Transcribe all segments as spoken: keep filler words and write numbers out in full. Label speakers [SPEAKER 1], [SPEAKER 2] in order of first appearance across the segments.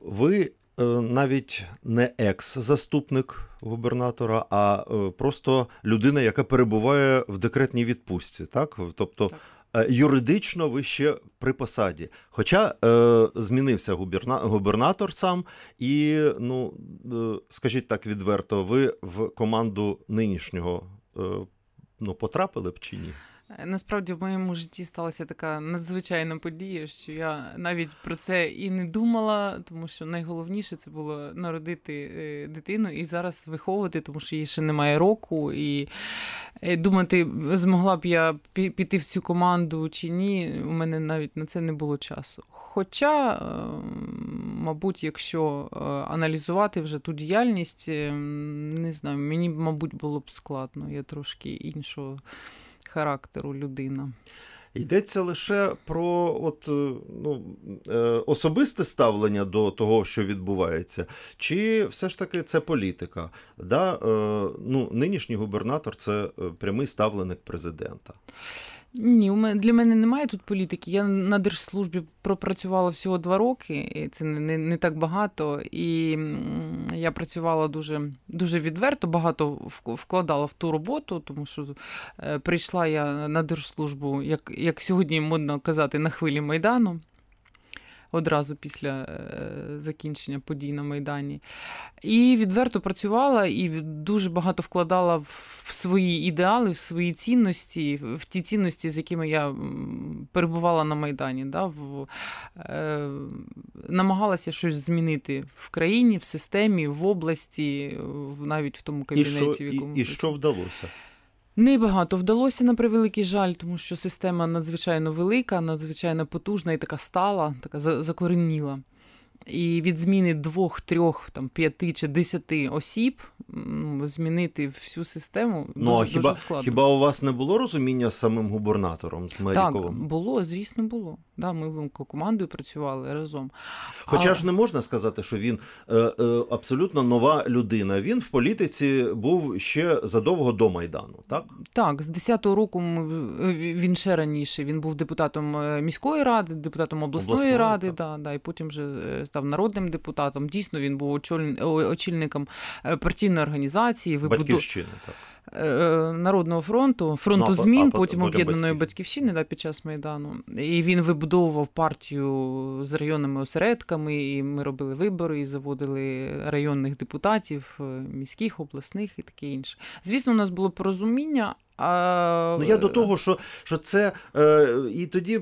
[SPEAKER 1] ви навіть не екс-заступник губернатора, а просто людина, яка перебуває в декретній відпустці, так? Тобто так. Юридично ви ще при посаді. Хоча е, змінився губерна... губернатор сам і, ну, е, скажіть так відверто, ви в команду нинішнього е, ну, потрапили б чи ні?
[SPEAKER 2] Насправді в моєму житті сталася така надзвичайна подія, що я навіть про це і не думала, тому що найголовніше це було народити дитину і зараз виховувати, тому що їй ще немає року, і думати, змогла б я піти в цю команду чи ні, у мене навіть на це не було часу. Хоча, мабуть, якщо аналізувати вже ту діяльність, не знаю, мені, мабуть, було б складно, я трошки іншого характеру людина.
[SPEAKER 1] Йдеться лише про от, ну, особисте ставлення до того, що відбувається, чи все ж таки це політика? Да? Ну, нинішній губернатор – це прямий ставленик президента.
[SPEAKER 2] Ні, для мене немає тут політики. Я на держслужбі пропрацювала всього два роки, і це не, не так багато. І я працювала дуже, дуже відверто, багато вкладала в ту роботу, тому що прийшла я на держслужбу, як, як сьогодні модно казати, на хвилі Майдану. Одразу після закінчення подій на Майдані. І відверто працювала, і дуже багато вкладала в свої ідеали, в свої цінності, в ті цінності, з якими я перебувала на Майдані. Да? В, е, намагалася щось змінити в країні, в системі, в області, навіть в тому кабінеті.
[SPEAKER 1] І що,
[SPEAKER 2] в якому...
[SPEAKER 1] і, і що вдалося?
[SPEAKER 2] Небагато вдалося, на превеликий жаль, тому що система надзвичайно велика, надзвичайно потужна і така стала, така закореніла. І від зміни двох, трьох, там, п'яти чи десяти осіб змінити всю систему
[SPEAKER 1] ну,
[SPEAKER 2] дуже,
[SPEAKER 1] а хіба,
[SPEAKER 2] дуже складно.
[SPEAKER 1] Хіба у вас не було розуміння з самим губернатором, з Меріковим?
[SPEAKER 2] Так, було, звісно, було. Да, ми командою працювали разом.
[SPEAKER 1] Хоча
[SPEAKER 2] а...
[SPEAKER 1] ж не можна сказати, що він е, е, абсолютно нова людина. Він в політиці був ще задовго до Майдану, так?
[SPEAKER 2] Так, з десятого року ми, він ще раніше, він був депутатом міської ради, депутатом обласної, обласної ради, да, да, і потім вже став народним депутатом. Дійсно, він був очільником партійної організації.
[SPEAKER 1] Батьківщини, так.
[SPEAKER 2] Народного фронту, фронту
[SPEAKER 1] ну,
[SPEAKER 2] змін,
[SPEAKER 1] а,
[SPEAKER 2] потім об'єднаної
[SPEAKER 1] Батьківщини,
[SPEAKER 2] Батьківщини да, під час Майдану. І він вибудовував партію з районними осередками, і ми робили вибори, і заводили районних депутатів, міських, обласних і таке інше. Звісно, у нас було порозуміння. А...
[SPEAKER 1] Ну, я до того, що, що це е, і тоді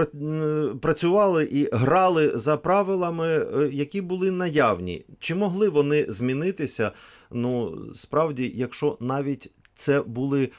[SPEAKER 1] працювали і грали за правилами, які були наявні. Чи могли вони змінитися? Ну, справді, якщо навіть це були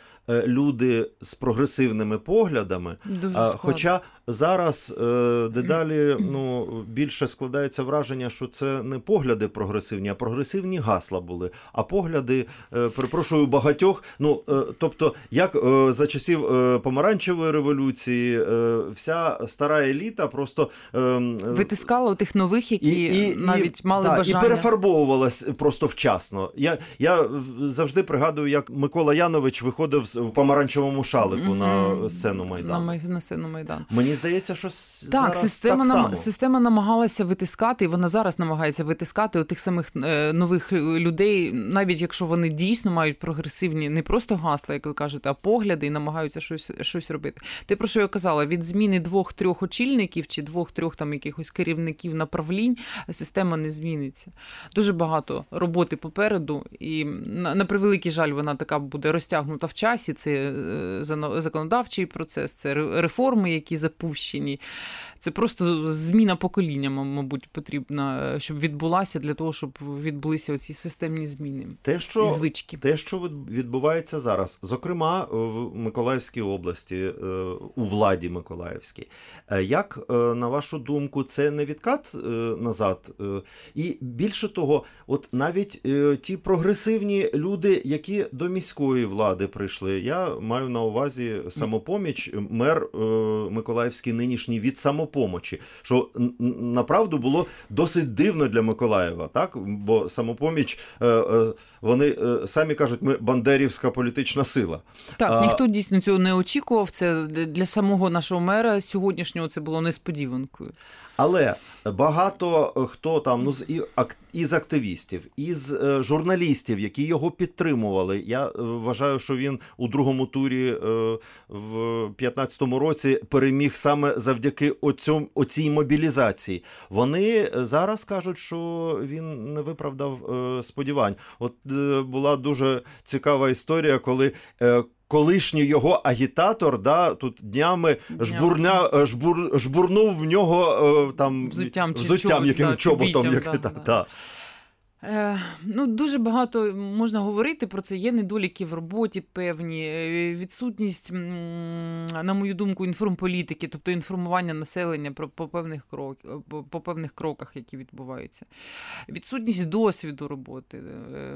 [SPEAKER 1] люди з прогресивними поглядами, а, хоча зараз е, дедалі ну, більше складається враження, що це не погляди прогресивні, а прогресивні гасла були, а погляди, е, перепрошую, багатьох, ну, е, тобто, як е, за часів е, помаранчевої революції е, вся стара еліта просто е,
[SPEAKER 2] витискала у тих нових, які і, і, навіть мали
[SPEAKER 1] та,
[SPEAKER 2] бажання.
[SPEAKER 1] І перефарбовувалась просто вчасно. Я, я завжди пригадую, як Микола Янович виходив в помаранчевому шалику mm-hmm. на сцену Майдану.
[SPEAKER 2] На, на сцену Майдану.
[SPEAKER 1] Мені здається, що
[SPEAKER 2] так,
[SPEAKER 1] зараз
[SPEAKER 2] система
[SPEAKER 1] так
[SPEAKER 2] нам,
[SPEAKER 1] само.
[SPEAKER 2] Система намагалася витискати, і вона зараз намагається витискати у тих самих е, нових людей, навіть якщо вони дійсно мають прогресивні, не просто гасла, як ви кажете, а погляди, і намагаються щось, щось робити. Те, про що я казала, від зміни двох-трьох очільників чи двох-трьох там якихось керівників направлінь система не зміниться. Дуже багато роботи попереду, і на, на превеликий жаль, вона така буде розтягнута в часі. Це законодавчий процес, це реформи, які запущені. Це просто зміна покоління, мабуть, потрібна, щоб відбулася для того, щоб відбулися оці системні зміни
[SPEAKER 1] те, що,
[SPEAKER 2] і звички.
[SPEAKER 1] Те, що відбувається зараз, зокрема в Миколаївській області, у владі Миколаївській. Як, на вашу думку, це не відкат назад? І більше того, от навіть ті прогресивні люди, які до міської влади прийшли, я маю на увазі Самопоміч, мер Миколаївський нинішній від Самопомочі, що направду було досить дивно для Миколаєва, так? Бо Самопоміч, вони самі кажуть, ми бандерівська політична сила.
[SPEAKER 2] Так, а... ніхто дійсно цього не очікував, це для самого нашого мера сьогоднішнього це було несподіванкою.
[SPEAKER 1] Але Багато хто там, ну, з, і, ак, із активістів, із е, журналістів, які його підтримували. Я е, вважаю, що він у другому турі е, в п'ятнадцятому році переміг саме завдяки оцьому, оцій мобілізації. Вони зараз кажуть, що він не виправдав е, сподівань. От е, була дуже цікава історія, коли е, колишній його агітатор, да, тут днями жбурня, жбур, жбурнув в нього там
[SPEAKER 2] взуттям,
[SPEAKER 1] взуттям яким да, чоботом. Як,
[SPEAKER 2] да,
[SPEAKER 1] та,
[SPEAKER 2] да.
[SPEAKER 1] Та.
[SPEAKER 2] Е, ну, дуже багато можна говорити про це. Є недоліки в роботі певні, відсутність, на мою думку, інформполітики, тобто інформування населення про, по, певних крок, по, по певних кроках, які відбуваються. Відсутність досвіду роботи. Е,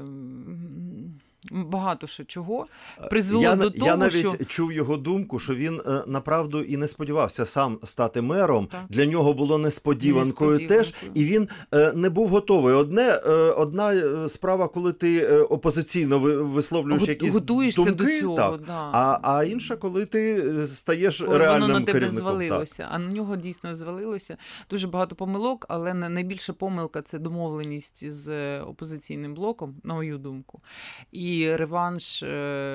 [SPEAKER 2] Багато ще чого призвело
[SPEAKER 1] я,
[SPEAKER 2] до того,
[SPEAKER 1] я навіть
[SPEAKER 2] що...
[SPEAKER 1] чув його думку, що він направду і не сподівався сам стати мером.
[SPEAKER 2] Так.
[SPEAKER 1] Для нього було несподіванкою, несподіванкою теж, і він не був готовий. Одне, одна справа, коли ти опозиційно висловлюєш Го, якісь
[SPEAKER 2] готуєшся
[SPEAKER 1] думки,
[SPEAKER 2] до цього,
[SPEAKER 1] так,
[SPEAKER 2] да.
[SPEAKER 1] а, а інша, коли ти стаєш
[SPEAKER 2] коли
[SPEAKER 1] реальним
[SPEAKER 2] воно на тебе
[SPEAKER 1] керівником.
[SPEAKER 2] звалилося,
[SPEAKER 1] так.
[SPEAKER 2] а на нього дійсно звалилося. Дуже багато помилок, але найбільша помилка – це домовленість з опозиційним блоком, на мою думку. І І реванш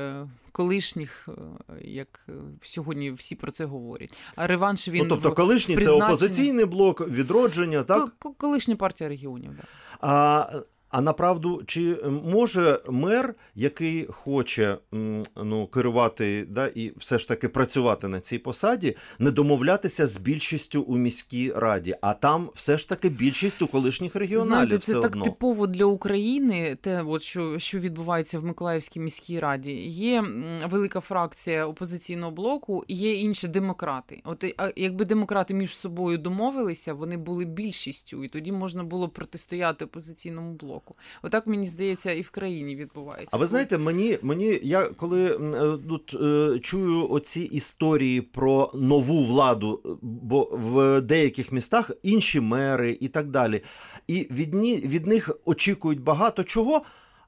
[SPEAKER 2] колишніх, як сьогодні всі про це говорять. А реванш він...
[SPEAKER 1] Ну, тобто колишній призначення... це опозиційний блок, Відродження, так?
[SPEAKER 2] Колишня партія регіонів, так.
[SPEAKER 1] А... А направду, чи може мер, який хоче ну, керувати, да, і все ж таки працювати на цій посаді, не домовлятися з більшістю у міській раді? А там все ж таки більшість у колишніх регіоналів.
[SPEAKER 2] Знаєте, це
[SPEAKER 1] все
[SPEAKER 2] так
[SPEAKER 1] одно.
[SPEAKER 2] Типово для України, те, от, що, що відбувається в Миколаївській міській раді. Є велика фракція опозиційного блоку, є інші демократи. От якби демократи між собою домовилися, вони були більшістю, і тоді можна було протистояти опозиційному блоку. Отак, мені здається, і в країні відбувається.
[SPEAKER 1] А ви знаєте, мені, мені я коли тут е, чую оці історії про нову владу, бо в деяких містах інші мери і так далі, і від, ні, від них очікують багато чого,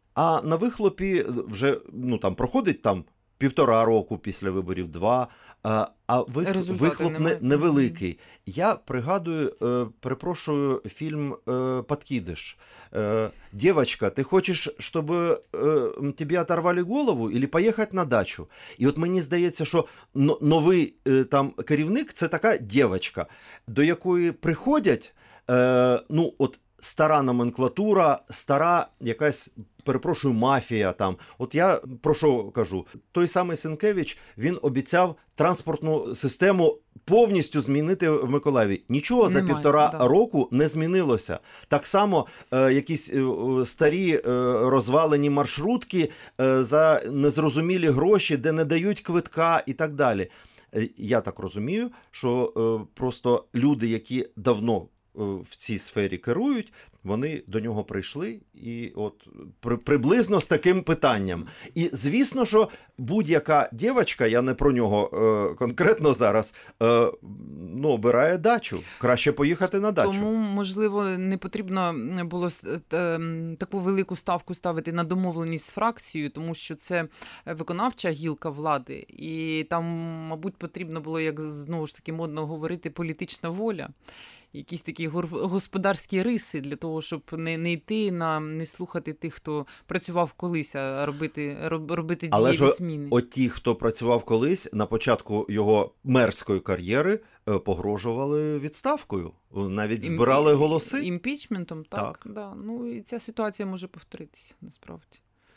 [SPEAKER 1] а на вихлопі вже ну, там, проходить там півтора року після виборів, два, а, а вих, вихлоп не, невеликий. Я пригадую, е, перепрошую, фільм е, «Подкидыш». Э, девочка, ты хочеш, щоб э, тобі оторвали голову или поїхати на дачу? І от мені здається, що новий э, там керівник – це така дівчинка, до якої приходять, э, ну, от стара номенклатура, стара якась, перепрошую, мафія там. От я про що кажу? Той самий Сенкевич, він обіцяв транспортну систему повністю змінити в Миколаєві. Нічого за Немає, півтора да. року не змінилося. Так само е, якісь е, старі е, розвалені маршрутки е, за незрозумілі гроші, де не дають квитка і так далі. Е, я так розумію, що е, просто люди, які давно в цій сфері керують, вони до нього прийшли і от при, приблизно з таким питанням. І звісно, що будь-яка дівчинка, я не про нього е, конкретно зараз, е, ну, обирає дачу. Краще поїхати на дачу.
[SPEAKER 2] Тому, можливо, не потрібно було е, таку велику ставку ставити на домовленість з фракцією, тому що це виконавча гілка влади. І там, мабуть, потрібно було, як знову ж таки модно говорити, політична воля. Якісь такі господарські риси для того, щоб не, не йти на, не слухати тих, хто працював колись, а робити, роб, робити дієві
[SPEAKER 1] Але
[SPEAKER 2] зміни.
[SPEAKER 1] Але ж ті, хто працював колись, на початку його мерської кар'єри погрожували відставкою. Навіть збирали
[SPEAKER 2] Імпі...
[SPEAKER 1] голоси.
[SPEAKER 2] Імпічментом, так.
[SPEAKER 1] так.
[SPEAKER 2] Да. Ну, і ця ситуація може повторитися, насправді.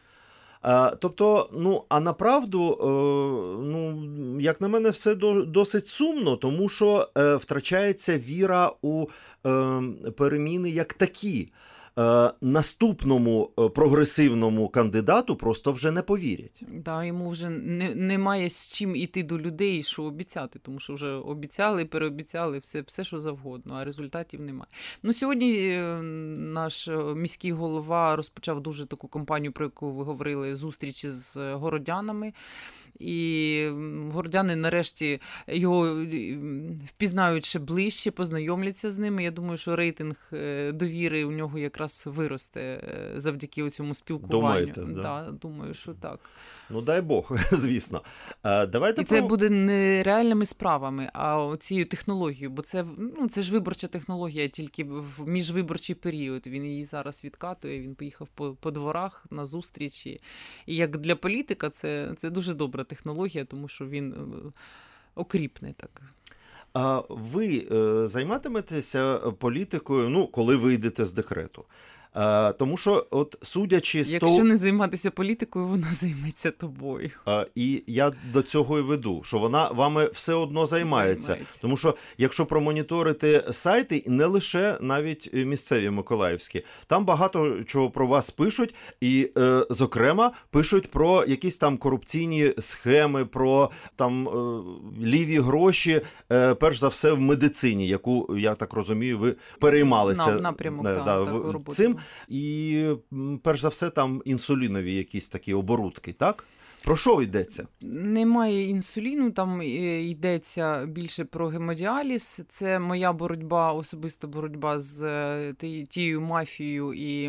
[SPEAKER 1] Тобто, ну, а направду, ну, як на мене, все досить сумно, тому що втрачається віра у переміни як такі. Наступному прогресивному кандидату просто вже не повірять.
[SPEAKER 2] Да, йому вже не, немає з чим іти до людей, що обіцяти, тому що вже обіцяли, переобіцяли, все, все що завгодно, а результатів немає. Ну, сьогодні наш міський голова розпочав дуже таку кампанію, про яку ви говорили, зустрічі з городянами. І городяни нарешті його впізнають ще ближче, познайомляться з ними. Я думаю, що рейтинг довіри у нього якраз виросте завдяки цьому спілкуванню.
[SPEAKER 1] Думаєте, да?
[SPEAKER 2] Да, думаю, що так.
[SPEAKER 1] Ну, дай Бог, звісно. А, давайте
[SPEAKER 2] І це
[SPEAKER 1] про...
[SPEAKER 2] буде не реальними справами, а цією технологією, бо це, ну, це ж виборча технологія тільки в міжвиборчий період. Він її зараз відкатує, він поїхав по, по дворах на зустрічі. І як для політика це, це дуже добра технологія, тому що він окріпне так.
[SPEAKER 1] А ви е, займатиметеся політикою, ну, коли вийдете з декрету? А, тому що, от, судячи з
[SPEAKER 2] Якщо
[SPEAKER 1] того...
[SPEAKER 2] не займатися політикою, вона займеться тобою.
[SPEAKER 1] А, і я до цього і веду, що вона вами все одно займається. займається. Тому що, якщо промоніторити сайти, не лише навіть місцеві миколаївські, там багато чого про вас пишуть, і, е, зокрема, пишуть про якісь там корупційні схеми, про там е, ліві гроші, е, перш за все в медицині, яку, я так розумію, ви переймалися
[SPEAKER 2] На, напрямок,
[SPEAKER 1] е,
[SPEAKER 2] да,
[SPEAKER 1] да,
[SPEAKER 2] таку
[SPEAKER 1] в,
[SPEAKER 2] роботу.
[SPEAKER 1] цим. І, перш за все, там інсулінові якісь такі оборудки, так? Про що йдеться?
[SPEAKER 2] Немає інсуліну, там йдеться більше про гемодіаліз. Це моя боротьба, особиста боротьба з тією мафією і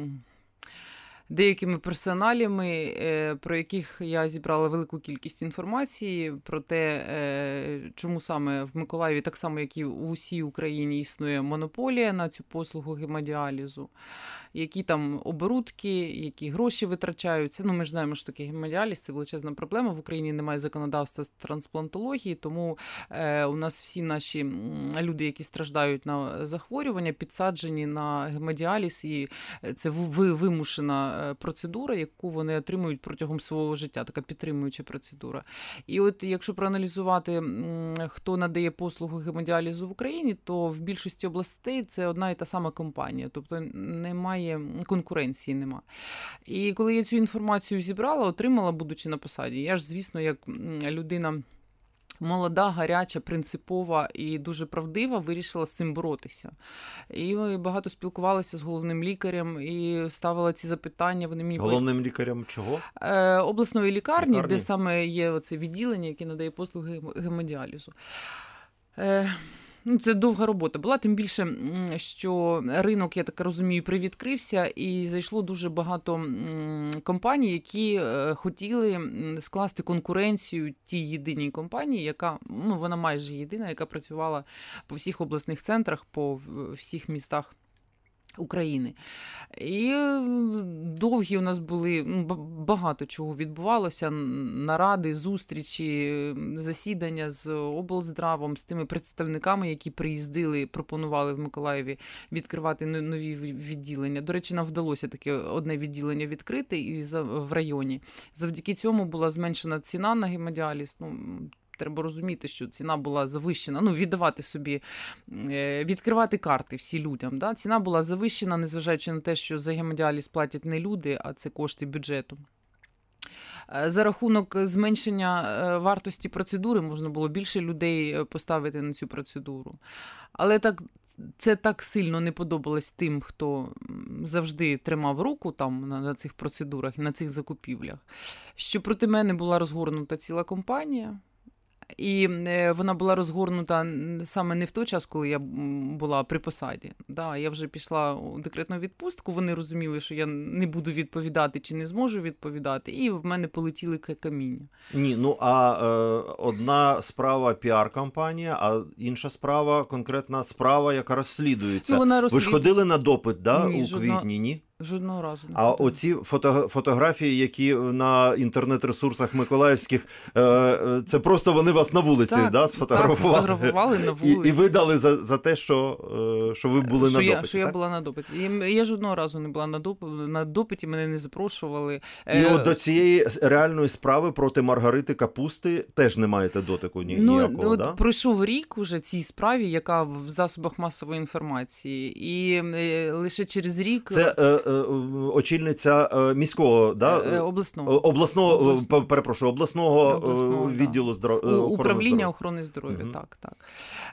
[SPEAKER 2] деякими персоналіями, про яких я зібрала велику кількість інформації, про те, чому саме в Миколаєві, так само, як і в усій Україні, існує монополія на цю послугу гемодіалізу, які там оборудки, які гроші витрачаються. Ну, ми ж знаємо, що таке гемодіаліз – це величезна проблема. В Україні немає законодавства з трансплантології, тому е, у нас всі наші люди, які страждають на захворювання, підсаджені на гемодіаліз, і це вимушена процедура, яку вони отримують протягом свого життя, така підтримуюча процедура. І от якщо проаналізувати, хто надає послугу гемодіалізу в Україні, то в більшості областей це одна і та сама компанія, тобто немає конкуренції, нема. І коли я цю інформацію зібрала, отримала, будучи на посаді, я ж, звісно, як людина молода, гаряча, принципова і дуже правдива, вирішила з цим боротися. І ми багато спілкувалися з головним лікарем і ставила ці запитання. Вони мені
[SPEAKER 1] Головним лікарем чого?
[SPEAKER 2] Е, обласної лікарні,
[SPEAKER 1] лікарні,
[SPEAKER 2] де саме є оце відділення, яке надає послуги гемодіалізу. Е, Ну, це довга робота була, тим більше, що ринок, я так розумію, привідкрився, і зайшло дуже багато компаній, які хотіли скласти конкуренцію тій єдиній компанії, яка, ну, вона майже єдина, яка працювала по всіх обласних центрах, по всіх містах України. І довгі у нас були, багато чого відбувалося, наради, зустрічі, засідання з облздравом, з тими представниками, які приїздили, пропонували в Миколаєві відкривати нові відділення. До речі, нам вдалося таке одне відділення відкрити і в районі. Завдяки цьому була зменшена ціна на гемодіаліз. Ну, треба розуміти, що ціна була завищена, ну, віддавати собі, відкривати карти всі людям. Да? Ціна була завищена, незважаючи на те, що за гемодіаліз платять не люди, а це кошти бюджету. За рахунок зменшення вартості процедури можна було більше людей поставити на цю процедуру. Але так, це так сильно не подобалось тим, хто завжди тримав руку там на, на цих процедурах, на цих закупівлях, що проти мене була розгорнута ціла кампанія. І вона була розгорнута саме не в той час, коли я була при посаді. Да, я вже пішла у декретну відпустку, вони розуміли, що я не буду відповідати чи не зможу відповідати, і в мене полетіли каміння.
[SPEAKER 1] Ні, ну а е, одна справа піар-кампанія, а інша справа конкретна справа, яка розслідується. Ну, вона розслід... Ви ж ходили на допит, да, ні, у жодна... квітні, ні?
[SPEAKER 2] Жодного разу не
[SPEAKER 1] А ходила. Оці фото, фотографії, які на інтернет-ресурсах миколаївських, е, це просто вони вас на вулиці,
[SPEAKER 2] так,
[SPEAKER 1] да, сфотографували?
[SPEAKER 2] Так, фотографували на вулиці.
[SPEAKER 1] І, і видали за, за те, що, е, що ви були
[SPEAKER 2] що
[SPEAKER 1] на
[SPEAKER 2] я,
[SPEAKER 1] допиті,
[SPEAKER 2] Що
[SPEAKER 1] так?
[SPEAKER 2] я була на допиті. І я жодного разу не була на допиті, на допиті, мене не запрошували.
[SPEAKER 1] І е... от до цієї реальної справи проти Маргарити Капусти теж не маєте дотику ні,
[SPEAKER 2] ну,
[SPEAKER 1] ніякого,
[SPEAKER 2] от
[SPEAKER 1] да?
[SPEAKER 2] Пройшов рік уже цій справі, яка в засобах масової інформації. І е, лише через рік...
[SPEAKER 1] Це е, е, очільниця е, міського, да?
[SPEAKER 2] Е, обласного.
[SPEAKER 1] Обласного, обласного. перепрошую, обласного,
[SPEAKER 2] обласного
[SPEAKER 1] відділу
[SPEAKER 2] да.
[SPEAKER 1] здоров'я.
[SPEAKER 2] Управління охорони здоров'я, угу. так, так.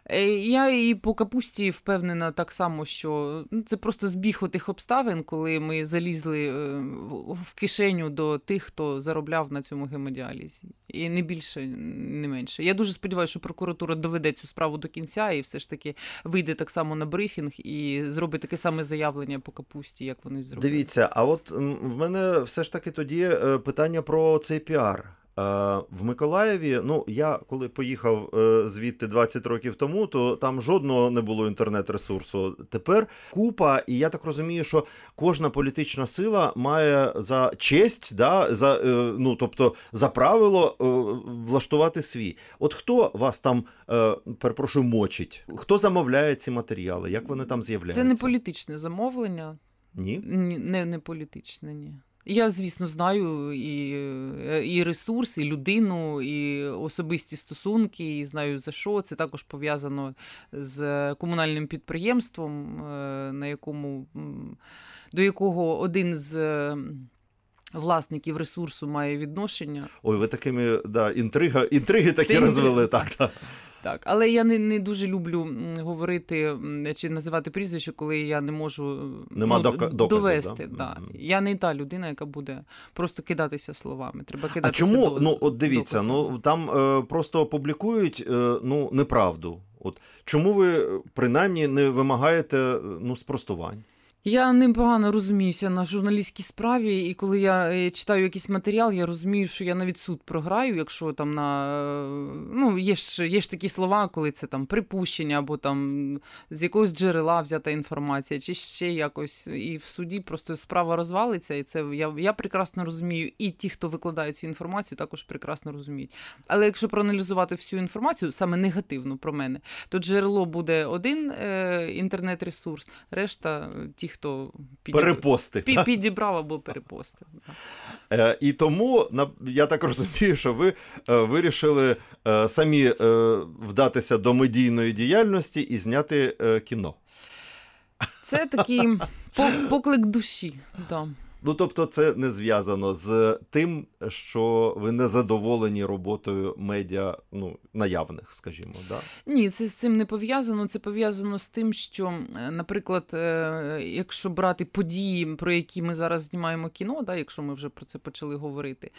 [SPEAKER 2] Я і по капусті впевнена так само, що це просто збіг отих обставин, коли ми залізли в кишеню до тих, хто заробляв на цьому гемодіалізі. І не більше, не менше. Я дуже сподіваюся, що прокуратура доведе цю справу до кінця і все ж таки вийде так само на брифінг і зробить таке саме заявлення по капусті, як вони зробили.
[SPEAKER 1] Дивіться, а от в мене все ж таки тоді питання про цей піар. В Миколаєві, ну, я коли поїхав звідти двадцять років тому, то там жодного не було інтернет-ресурсу. Тепер купа, і я так розумію, що кожна політична сила має за честь, да, за, ну, тобто за правило влаштувати свій. От хто вас там, перепрошую, мочить? Хто замовляє ці матеріали? Як вони там з'являються?
[SPEAKER 2] Це не політичне замовлення.
[SPEAKER 1] Ні?
[SPEAKER 2] Ні, не, не політичне, ні. Я, звісно, знаю і, і ресурс, і людину, і особисті стосунки, і знаю за що. Це також пов'язано з комунальним підприємством, на якому, до якого один з власників ресурсу має відношення.
[SPEAKER 1] Ой, ви такими, да, інтрига, інтриги такі розвели, так, так.
[SPEAKER 2] Так, але я не, не дуже люблю говорити чи називати прізвище, коли я не можу
[SPEAKER 1] Нема
[SPEAKER 2] ну,
[SPEAKER 1] доказів,
[SPEAKER 2] довести.
[SPEAKER 1] Да?
[SPEAKER 2] Да.
[SPEAKER 1] Mm-hmm.
[SPEAKER 2] Я не та людина, яка буде просто кидатися словами. Треба кидатися
[SPEAKER 1] А чому?
[SPEAKER 2] до,
[SPEAKER 1] ну, от дивіться,
[SPEAKER 2] доказами.
[SPEAKER 1] ну там е, просто публікують е, ну, неправду. От чому ви принаймні не вимагаєте ну, спростувань?
[SPEAKER 2] Я непогано розуміюся на журналістській справі, і коли я читаю якийсь матеріал, я розумію, що я навіть суд програю, якщо там на... Ну, є ж, є ж такі слова, коли це там припущення, або там з якогось джерела взята інформація, чи ще якось. І в суді просто справа розвалиться, і це я, я прекрасно розумію, і ті, хто викладає цю інформацію, також прекрасно розуміють. Але якщо проаналізувати всю інформацію, саме негативно про мене, то джерело буде один е, інтернет-ресурс, решта ті, хто підіб...
[SPEAKER 1] перепости,
[SPEAKER 2] Пі... підібрав або перепостив.
[SPEAKER 1] Е, і тому, я так розумію, що ви е, вирішили е, самі е, вдатися до медійної діяльності і зняти е, кіно.
[SPEAKER 2] Це такий поклик душі, да.
[SPEAKER 1] Ну, тобто це не зв'язано з тим, що ви не задоволені роботою медіа, ну, наявних, скажімо, да?
[SPEAKER 2] Ні, це з цим не пов'язано. Це пов'язано з тим, що, наприклад, якщо брати події, про які ми зараз знімаємо кіно, да, якщо ми вже про це почали говорити,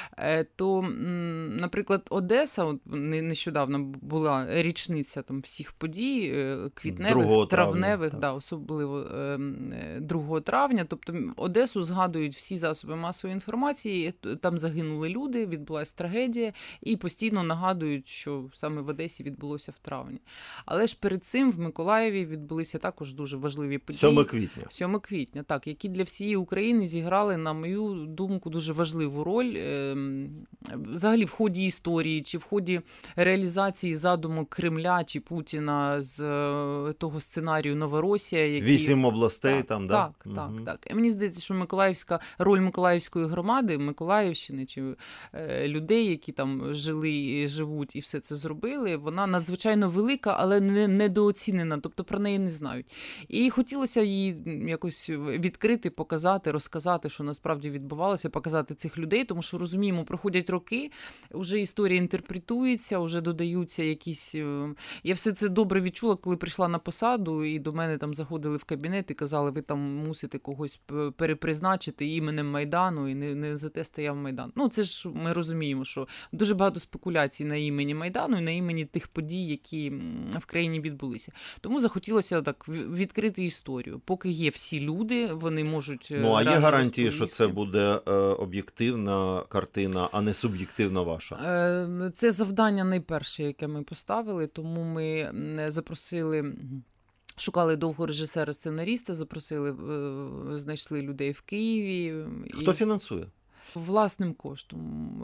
[SPEAKER 2] то, наприклад, Одеса, от нещодавно була річниця там всіх подій, квітневих, травневих, да, особливо другого травня, тобто Одесу згадують всі засоби масової інформації, там загинули люди, відбулася трагедія, і постійно нагадують, що саме в Одесі відбулося в травні. Але ж перед цим в Миколаєві відбулися також дуже важливі події.
[SPEAKER 1] сьомого квітня.
[SPEAKER 2] сьомого квітня, так, які для всієї України зіграли, на мою думку, дуже важливу роль. Взагалі в ході історії, чи в ході реалізації задумок Кремля чи Путіна з того сценарію «Новоросія». Які...
[SPEAKER 1] Вісім областей
[SPEAKER 2] так,
[SPEAKER 1] там,
[SPEAKER 2] так?
[SPEAKER 1] да?
[SPEAKER 2] Так,
[SPEAKER 1] угу.
[SPEAKER 2] так, так. І мені здається, що Миколаївська, роль Миколаївської громади, Миколаївщини, чи е, людей, які там жили і живуть і все це зробили, вона надзвичайно велика, але не, недооцінена, тобто про неї не знають. І хотілося її якось відкрити, показати, розказати, що насправді відбувалося, показати цих людей, тому що, розуміємо, проходять роки, вже історія інтерпретується, вже додаються якісь... Я все це добре відчула, коли прийшла на посаду, і до мене там заходили в кабінет і казали, ви там мусите когось перепризначити іменем Майдану, і не, не за те стояв Майдан. Ну, це ж ми розуміємо, що дуже багато спекуляцій на імені Майдану і на імені тих подій, які в країні відбулися. Тому захотілося так відкрити історію. Поки є всі люди, вони можуть...
[SPEAKER 1] Ну, а є гарантії, що це буде е, об'єктивна картина, а не суб'єктивна ваша?
[SPEAKER 2] Е, це завдання найперше, яке ми поставили, тому ми запросили... Шукали довго режисера-сценаріста, запросили, знайшли людей в Києві.
[SPEAKER 1] Хто
[SPEAKER 2] і...
[SPEAKER 1] фінансує?
[SPEAKER 2] Власним коштом.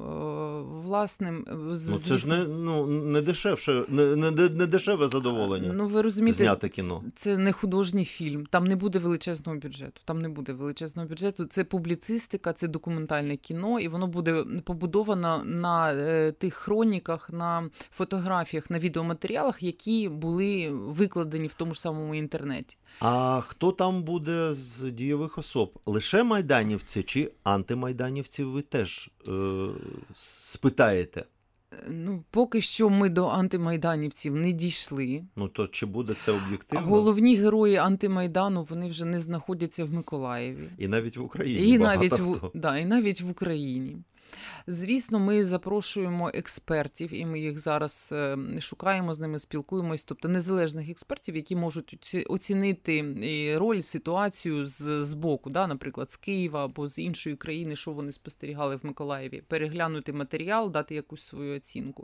[SPEAKER 2] Власним...
[SPEAKER 1] Ну, це ж не, ну, не, дешевше, не, не, не дешеве задоволення,
[SPEAKER 2] ну, ви розумієте,
[SPEAKER 1] зняти кіно.
[SPEAKER 2] Це не художній фільм, там не буде величезного бюджету. Там не буде величезного бюджету. Це публіцистика, це документальне кіно, і воно буде побудовано на е, тих хроніках, на фотографіях, на відеоматеріалах, які були викладені в тому ж самому інтернеті.
[SPEAKER 1] А хто там буде з дієвих особ? Лише майданівці чи антимайданівці ви теж е, спитаєте?
[SPEAKER 2] Ну, поки що ми до антимайданівців не дійшли.
[SPEAKER 1] Ну, то чи буде це об'єктивно?
[SPEAKER 2] Головні герої антимайдану, вони вже не знаходяться в Миколаєві.
[SPEAKER 1] І навіть в Україні
[SPEAKER 2] І
[SPEAKER 1] багато
[SPEAKER 2] навіть,
[SPEAKER 1] хто.
[SPEAKER 2] в, да, і навіть в Україні. Звісно, ми запрошуємо експертів, і ми їх зараз е, шукаємо, з ними спілкуємось, тобто незалежних експертів, які можуть оці- оцінити і роль, ситуацію з, з боку, да, наприклад, з Києва або з іншої країни, що вони спостерігали в Миколаєві, переглянути матеріал, дати якусь свою оцінку.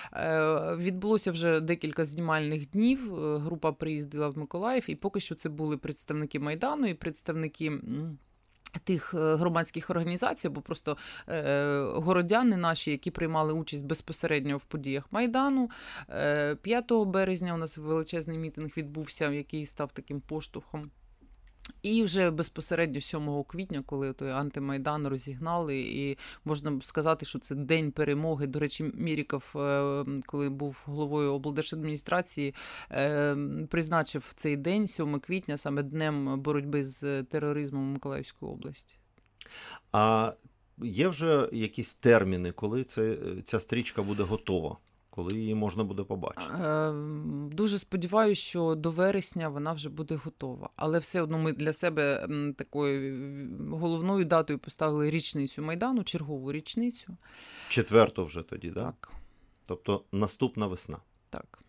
[SPEAKER 2] Е, Відбулося вже декілька знімальних днів, е, група приїздила в Миколаїв, і поки що це були представники Майдану і представники м, тих е, громадських організацій, або просто е, городяни наші, які приймали участь безпосередньо в подіях Майдану. Е, п'ятого березня у нас величезний мітинг відбувся, який став таким поштовхом. І вже безпосередньо сьомого квітня, коли той антимайдан розігнали, і можна б сказати, що це день перемоги. До речі, Міріков, е, коли був головою облдержадміністрації, е, призначив цей день, сьомого квітня, саме днем боротьби з тероризмом у Миколаївській області.
[SPEAKER 1] А є вже якісь терміни, коли це, ця стрічка буде готова? Коли її можна буде побачити?
[SPEAKER 2] Е, Дуже сподіваюся, що до вересня вона вже буде готова. Але все одно ми для себе м, такою головною датою поставили річницю Майдану, чергову річницю.
[SPEAKER 1] Четверту вже тоді, да?
[SPEAKER 2] Так,
[SPEAKER 1] Тобто наступна весна.
[SPEAKER 2] так.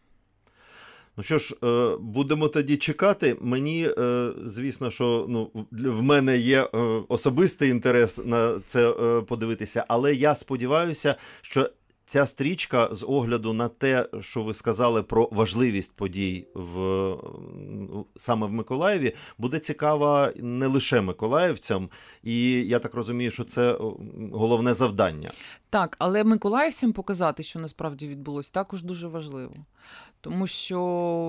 [SPEAKER 1] Ну що ж, е, будемо тоді чекати. Мені, е, звісно, що ну, в- в мене є е, особистий інтерес на це е, подивитися, але я сподіваюся, що ця стрічка з огляду на те, що ви сказали про важливість подій в, м, саме в Миколаєві, буде цікава не лише миколаївцям, і я так розумію, що це о, головне завдання.
[SPEAKER 2] Так, але миколаївцям показати, що насправді відбулося, також дуже важливо. Тому що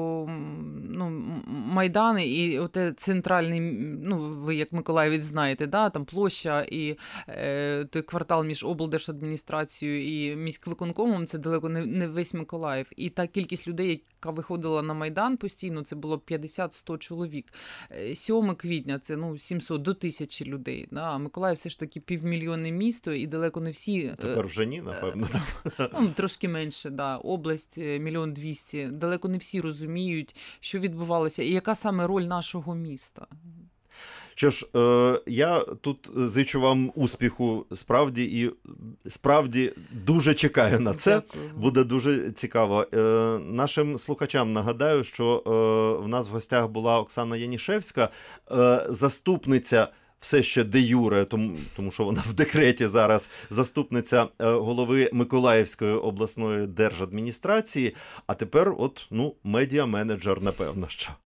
[SPEAKER 2] м, ну, м- Майдан і оте центральний, м, ну, ви як миколаївець знаєте, да, там площа і е, той квартал між облдержадміністрацією і міськвиконкомом, це далеко не, не весь Миколаїв. І та кількість людей, яка виходила на Майдан постійно, це було п'ятдесят-сто чоловік. Е, сьомого квітня це ну, сімсот до тисячі людей. Да? А Миколаїв все ж таки півмільйонне місто, і далеко не всі... е,
[SPEAKER 1] Тепер вже ні, напевно.
[SPEAKER 2] Ну, трошки менше, да. Область е, мільйон двісті. Далеко не всі розуміють, що відбувалося, і яка саме роль нашого міста.
[SPEAKER 1] Що ж, е, я тут зичу вам успіху справді і справді дуже чекаю на це.
[SPEAKER 2] Дякую.
[SPEAKER 1] Буде дуже цікаво. Е, нашим слухачам нагадаю, що е, в нас в гостях була Оксана Янішевська, е, заступниця все ще де юре, тому, тому що вона в декреті зараз, заступниця е, голови Миколаївської обласної держадміністрації, а тепер от, ну, медіа-менеджер, напевно, що.